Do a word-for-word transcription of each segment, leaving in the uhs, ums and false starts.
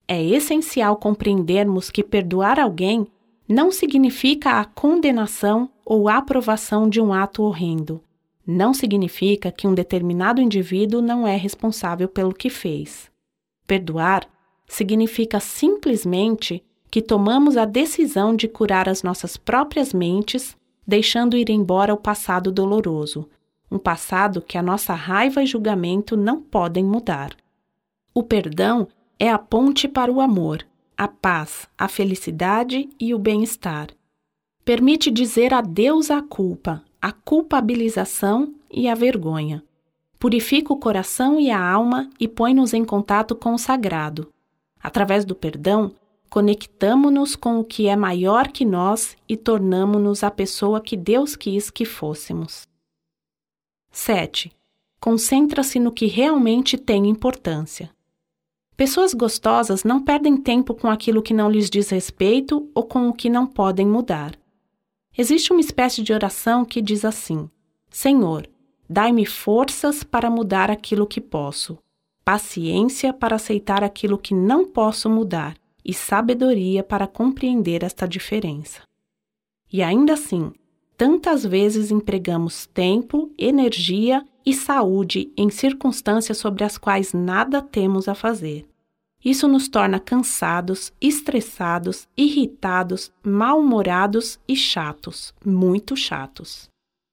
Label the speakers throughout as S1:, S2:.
S1: É essencial compreendermos que perdoar alguém não significa a condenação ou aprovação de um ato horrendo. Não significa que um determinado indivíduo não é responsável pelo que fez. Perdoar significa simplesmente que tomamos a decisão de curar as nossas próprias mentes, deixando ir embora o passado doloroso, um passado que a nossa raiva e julgamento não podem mudar. O perdão é a ponte para o amor, a paz, a felicidade e o bem-estar. Permite dizer adeus à culpa, à culpabilização e à vergonha. Purifica o coração e a alma e põe-nos em contato com o sagrado. Através do perdão, conectamo-nos com o que é maior que nós e tornamo-nos a pessoa que Deus quis que fôssemos. sete. Concentra-se no que realmente tem importância. Pessoas gostosas não perdem tempo com aquilo que não lhes diz respeito ou com o que não podem mudar. Existe uma espécie de oração que diz assim: Senhor, dai-me forças para mudar aquilo que posso, paciência para aceitar aquilo que não posso mudar e sabedoria para compreender esta diferença. E ainda assim, tantas vezes empregamos tempo, energia e saúde em circunstâncias sobre as quais nada temos a fazer. Isso nos torna cansados, estressados, irritados, mal-humorados e chatos, muito chatos.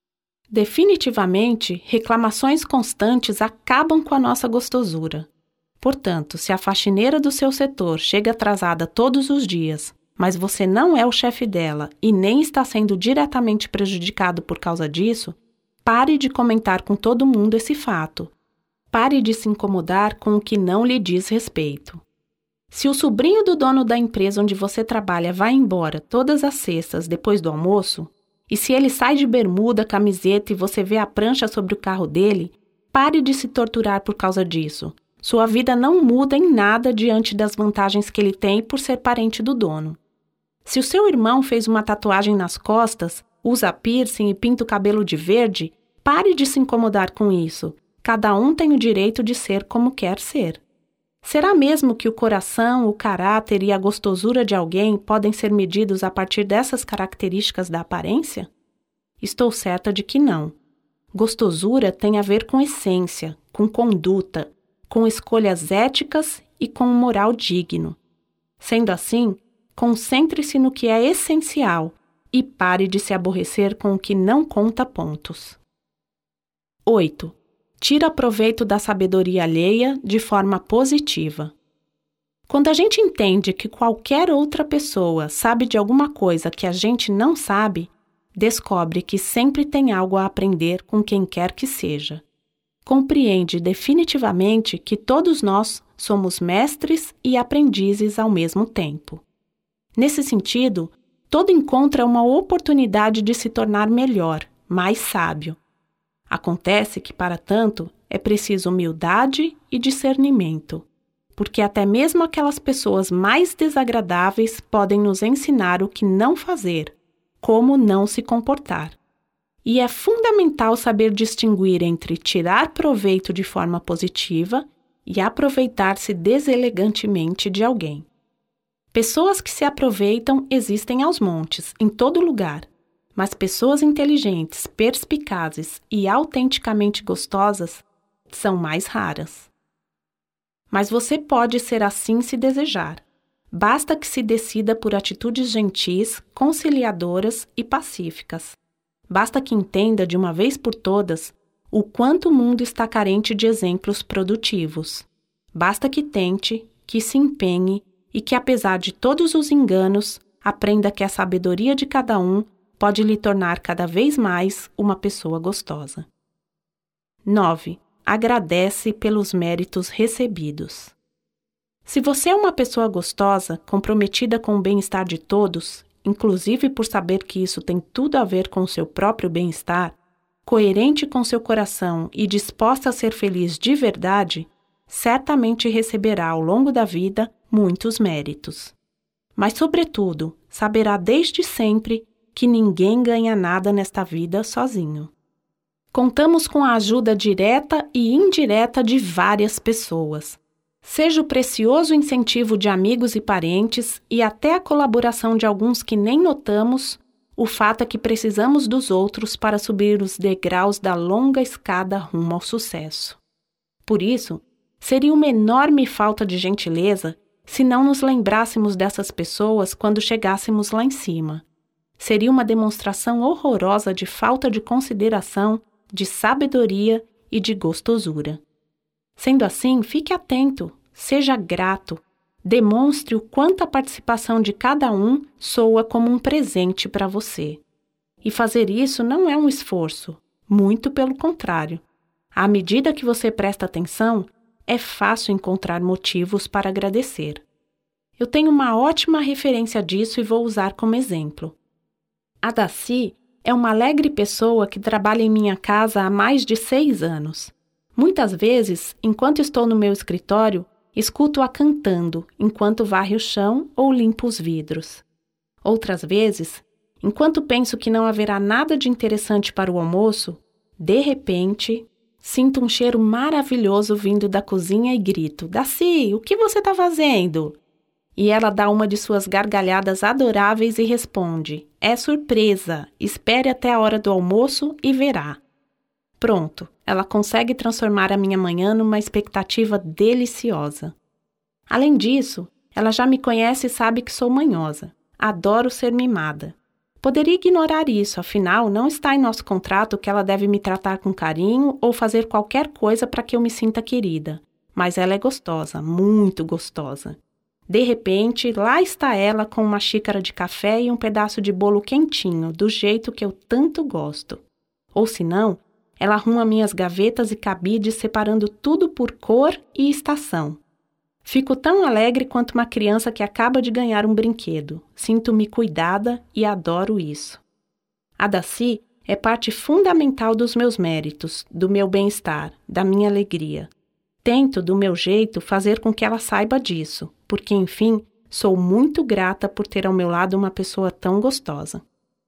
S1: Definitivamente, reclamações constantes acabam com a nossa gostosura. Portanto, se a faxineira do seu setor chega atrasada todos os dias, mas você não é o chefe dela e nem está sendo diretamente prejudicado por causa disso, pare de comentar com todo mundo esse fato. Pare de se incomodar com o que não lhe diz respeito. Se o sobrinho do dono da empresa onde você trabalha vai embora todas as sextas depois do almoço, e se ele sai de bermuda, camiseta e você vê a prancha sobre o carro dele, pare de se torturar por causa disso. Sua vida não muda em nada diante das vantagens que ele tem por ser parente do dono. Se o seu irmão fez uma tatuagem nas costas, usa piercing e pinta o cabelo de verde, pare de se incomodar com isso. Cada um tem o direito de ser como quer ser. Será mesmo que o coração, o caráter e a gostosura de alguém podem ser medidos a partir dessas características da aparência? Estou certa de que não. Gostosura tem a ver com essência, com conduta, com escolhas éticas e com um moral digno. Sendo assim, concentre-se no que é essencial e pare de se aborrecer com o que não conta pontos. oito. Tira proveito da sabedoria alheia de forma positiva. Quando a gente entende que qualquer outra pessoa sabe de alguma coisa que a gente não sabe, descobre que sempre tem algo a aprender com quem quer que seja. Compreende definitivamente que todos nós somos mestres e aprendizes ao mesmo tempo. Nesse sentido, todo encontro é uma oportunidade de se tornar melhor, mais sábio. Acontece que, para tanto, é preciso humildade e discernimento, porque até mesmo aquelas pessoas mais desagradáveis podem nos ensinar o que não fazer, como não se comportar. E é fundamental saber distinguir entre tirar proveito de forma positiva e aproveitar-se deselegantemente de alguém. Pessoas que se aproveitam existem aos montes, em todo lugar. Mas pessoas inteligentes, perspicazes e autenticamente gostosas são mais raras. Mas você pode ser assim se desejar. Basta que se decida por atitudes gentis, conciliadoras e pacíficas. Basta que entenda de uma vez por todas o quanto o mundo está carente de exemplos produtivos. Basta que tente, que se empenhe e que, apesar de todos os enganos, aprenda que a sabedoria de cada um pode lhe tornar cada vez mais uma pessoa gostosa. nove. Agradece pelos méritos recebidos. Se você é uma pessoa gostosa, comprometida com o bem-estar de todos, inclusive por saber que isso tem tudo a ver com o seu próprio bem-estar, coerente com seu coração e disposta a ser feliz de verdade, certamente receberá ao longo da vida muitos méritos. Mas, sobretudo, saberá desde sempre que ninguém ganha nada nesta vida sozinho. Contamos com a ajuda direta e indireta de várias pessoas. Seja o precioso incentivo de amigos e parentes e até a colaboração de alguns que nem notamos, o fato é que precisamos dos outros para subir os degraus da longa escada rumo ao sucesso. Por isso, seria uma enorme falta de gentileza se não nos lembrássemos dessas pessoas quando chegássemos lá em cima. Seria uma demonstração horrorosa de falta de consideração, de sabedoria e de gostosura. Sendo assim, fique atento, seja grato, demonstre o quanto a participação de cada um soa como um presente para você. E fazer isso não é um esforço, muito pelo contrário. À medida que você presta atenção, é fácil encontrar motivos para agradecer. Eu tenho uma ótima referência disso e vou usar como exemplo. A Daci é uma alegre pessoa que trabalha em minha casa há mais de seis anos. Muitas vezes, enquanto estou no meu escritório, escuto-a cantando enquanto varre o chão ou limpa os vidros. Outras vezes, enquanto penso que não haverá nada de interessante para o almoço, de repente, sinto um cheiro maravilhoso vindo da cozinha e grito: "Daci, o que você está fazendo?" E ela dá uma de suas gargalhadas adoráveis e responde: "É surpresa, espere até a hora do almoço e verá." Pronto, ela consegue transformar a minha manhã numa expectativa deliciosa. Além disso, ela já me conhece e sabe que sou manhosa. Adoro ser mimada. Poderia ignorar isso, afinal, não está em nosso contrato que ela deve me tratar com carinho ou fazer qualquer coisa para que eu me sinta querida. Mas ela é gostosa, muito gostosa. De repente, lá está ela com uma xícara de café e um pedaço de bolo quentinho, do jeito que eu tanto gosto. Ou se não, ela arruma minhas gavetas e cabides separando tudo por cor e estação. Fico tão alegre quanto uma criança que acaba de ganhar um brinquedo. Sinto-me cuidada e adoro isso. A Daci é parte fundamental dos meus méritos, do meu bem-estar, da minha alegria. Tento, do meu jeito, fazer com que ela saiba disso, porque, enfim, sou muito grata por ter ao meu lado uma pessoa tão gostosa.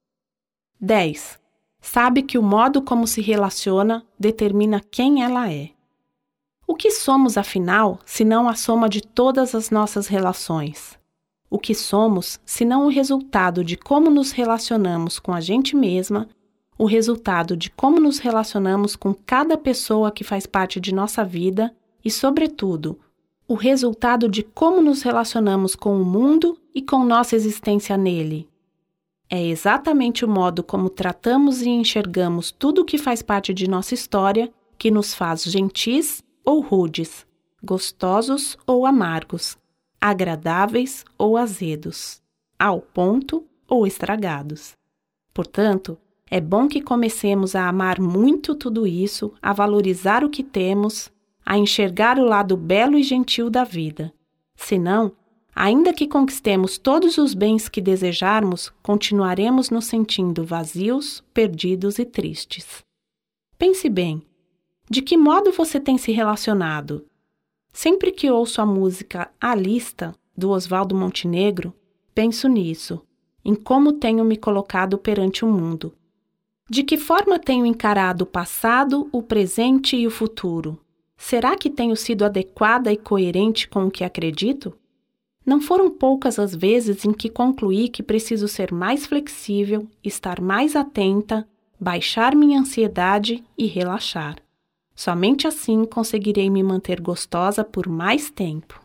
S1: dez. Sabe que o modo como se relaciona determina quem ela é. O que somos, afinal, senão a soma de todas as nossas relações? O que somos, senão o resultado de como nos relacionamos com a gente mesma, o resultado de como nos relacionamos com cada pessoa que faz parte de nossa vida e, sobretudo, o resultado de como nos relacionamos com o mundo e com nossa existência nele. É exatamente o modo como tratamos e enxergamos tudo o que faz parte de nossa história que nos faz gentis ou rudes, gostosos ou amargos, agradáveis ou azedos, ao ponto ou estragados. Portanto, é bom que comecemos a amar muito tudo isso, a valorizar o que temos, a enxergar o lado belo e gentil da vida. Senão, ainda que conquistemos todos os bens que desejarmos, continuaremos nos sentindo vazios, perdidos e tristes. Pense bem, de que modo você tem se relacionado? Sempre que ouço a música A Lista, do Oswaldo Montenegro, penso nisso, em como tenho me colocado perante o mundo. De que forma tenho encarado o passado, o presente e o futuro? Será que tenho sido adequada e coerente com o que acredito? Não foram poucas as vezes em que concluí que preciso ser mais flexível, estar mais atenta, baixar minha ansiedade e relaxar. Somente assim conseguirei me manter gostosa por mais tempo.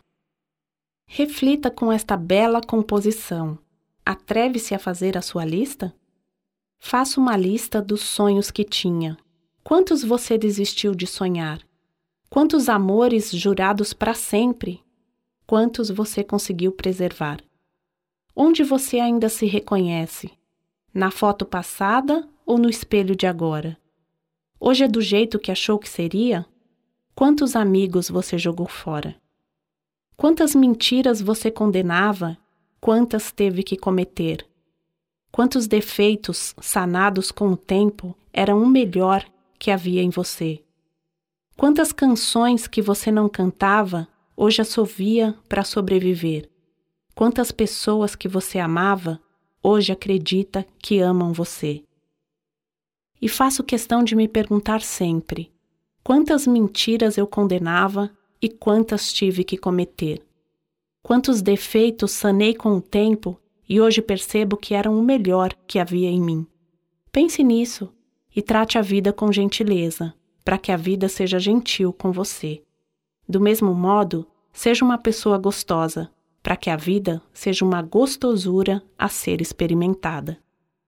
S1: Reflita com esta bela composição. Atreve-se a fazer a sua lista? Faça uma lista dos sonhos que tinha. Quantos você desistiu de sonhar? Quantos amores jurados para sempre? Quantos você conseguiu preservar? Onde você ainda se reconhece? Na foto passada ou no espelho de agora? Hoje é do jeito que achou que seria? Quantos amigos você jogou fora? Quantas mentiras você condenava? Quantas teve que cometer? Quantos defeitos, sanados com o tempo, eram o melhor que havia em você? Quantas canções que você não cantava, hoje assovia para sobreviver? Quantas pessoas que você amava, hoje acredita que amam você? E faço questão de me perguntar sempre, quantas mentiras eu condenava e quantas tive que cometer. Quantos defeitos sanei com o tempo e hoje percebo que eram o melhor que havia em mim. Pense nisso e trate a vida com gentileza, para que a vida seja gentil com você. Do mesmo modo, seja uma pessoa gostosa, para que a vida seja uma gostosura a ser experimentada.